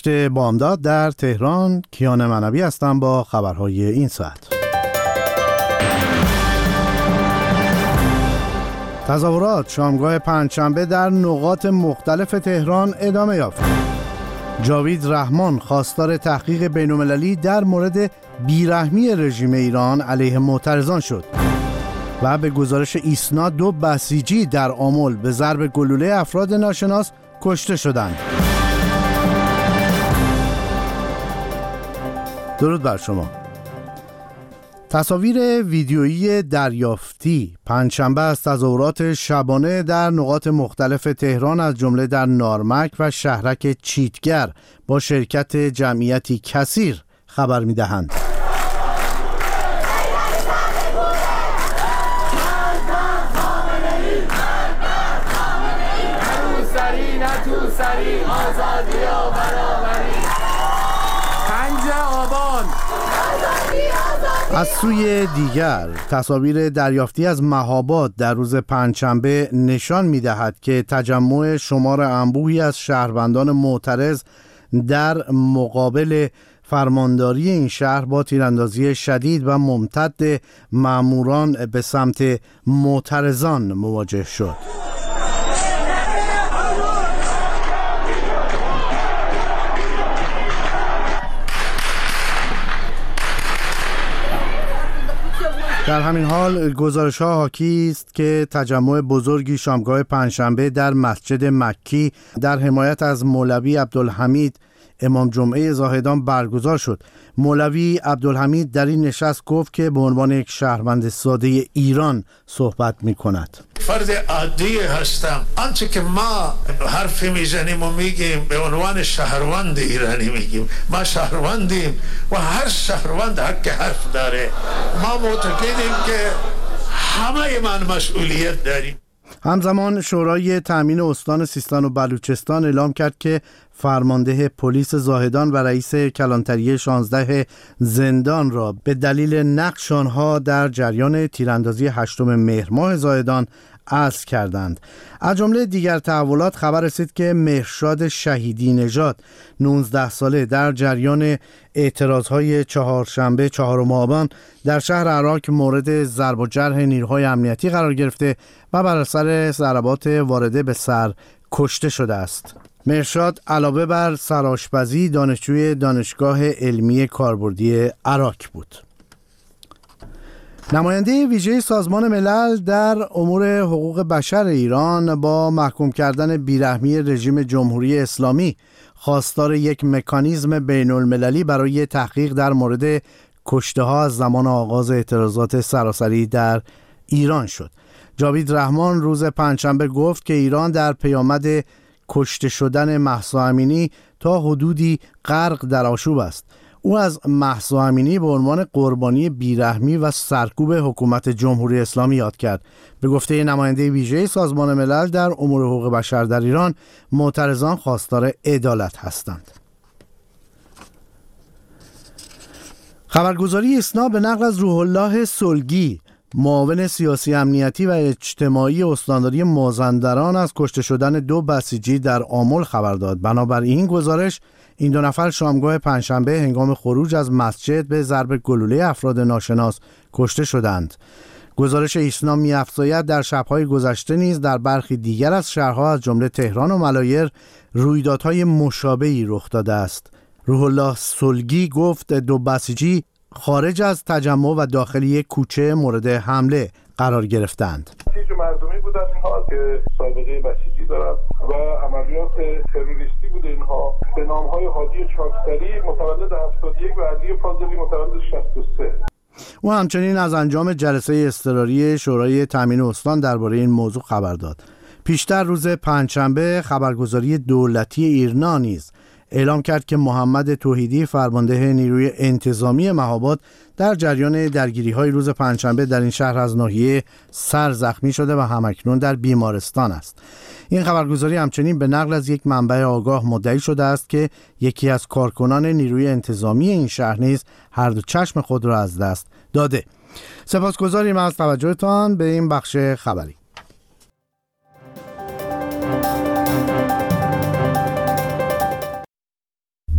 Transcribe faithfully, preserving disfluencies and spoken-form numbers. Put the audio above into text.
بامداد در تهران. کیان منوی هستم با خبرهای این ساعت. تظاهرات شامگاه پنجشنبه در نقاط مختلف تهران ادامه یافت. جاوید رحمان خواستار تحقیق بین‌المللی در مورد بیرحمی رژیم ایران علیه معترضان شد و به گزارش ایسنا دو بسیجی در آمل به ضرب گلوله افراد ناشناس کشته شدند. درود بر شما. تصاویر ویدیویی دریافتی پنجشنبه از تظاهرات شبانه در نقاط مختلف تهران از جمله در نارمک و شهرک چیتگر با شرکت جمعیتی کثیر خبر می‌دهند. از سوی دیگر تصاویر دریافتی از مهاباد در روز پنجشنبه نشان می‌دهد که تجمع شمار انبوهی از شهروندان معترض در مقابل فرمانداری این شهر با تیراندازی شدید و ممتد ماموران به سمت معترضان مواجه شد. در همین حال گزارش‌ها حاکی است که تجمع بزرگی شامگاه پنجشنبه در مسجد مکی در حمایت از مولوی عبدالحمید امام جمعه زاهدان برگزار شد. مولوی عبدالحمید در این نشست گفت که به عنوان یک شهروند ساده ایران صحبت می‌کند. فرد عادی هستم. آنچه که ما حرفی میزنیم و میگیم به عنوان شهروند ایرانی میگیم. ما شهروندیم و هر شهروند حق حرف داره. ما معتقدیم که همه من مسئولیت داریم. همزمان شورای تامین استان سیستان و بلوچستان اعلام کرد که فرمانده پلیس زاهدان و رئیس کلانتری شانزده زندان را به دلیل نقش آنها در جریان تیراندازی هشتم مهر ماه زاهدان عزل کردند. از جمله دیگر تحولات خبر رسید که مهرشاد شهیدی نژاد نوزده ساله در جریان اعتراضهای چهارشنبه چهارم آبان در شهر عراق مورد ضرب و جرح نیروهای امنیتی قرار گرفته و بر اثر ضربات وارده به سر کشته شده است. مهرشاد علاوه بر سرآشپزی دانشجوی دانشگاه علمی کاربردی عراق بود. نماینده ویژه سازمان ملل در امور حقوق بشر ایران با محکوم کردن بیرحمی رژیم جمهوری اسلامی خواستار یک مکانیزم بین المللی برای تحقیق در مورد کشته ها از زمان آغاز اعتراضات سراسری در ایران شد. جاوید رحمان روز پنجشنبه گفت که ایران در پیامد کشته شدن مهسا امینی تا حدودی غرق در آشوب است. او از مهسا امینی به عنوان قربانی بیرحمی و سرکوب حکومت جمهوری اسلامی یاد کرد. به گفته نماینده ویژه سازمان ملل در امور حقوق بشر در ایران، معترضان خواستار عدالت هستند. خبرگزاری ایسنا به نقل از روح الله سلگی، معاون سیاسی امنیتی و اجتماعی استانداری مازندران، از کشته شدن دو بسیجی در آمل خبر داد. بنابراین این گزارش این دو نفر شامگاه پنجشنبه هنگام خروج از مسجد به ضرب گلوله افراد ناشناس کشته شدند. گزارش ایسنا می‌افزاید در شب‌های گذشته نیز در برخی دیگر از شهرها از جمله تهران و ملایر رویدادهای مشابهی رخ داده است. روح الله سلگی گفت دو بسیجی خارج از تجمع و داخل یک کوچه مورد حمله قرار گرفتند. بسیج مردمی بودن اینها که سابقه بسیجی دارند و عملیات تروریستی بوده اینها به نام‌های هادی چاکسری متولد هفتاد و یک و علی فاضلی متولد شصت و سه. او همچنین از انجام جلسه اضطراری شورای تامین استان درباره این موضوع خبر داد. پیشتر روز پنجشنبه خبرگزاری دولتی ایرنا نیز اعلام کرد که محمد توحیدی فرمانده نیروی انتظامی مهاباد در جریان درگیری‌های روز پنجشنبه در این شهر از ناحیه سر زخمی شده و همکنون در بیمارستان است. این خبرگزاری همچنین به نقل از یک منبع آگاه مدعی شده است که یکی از کارکنان نیروی انتظامی این شهر نیز هر دو چشم خود را از دست داده. سپاسگزاریم از توجهتان به این بخش خبری.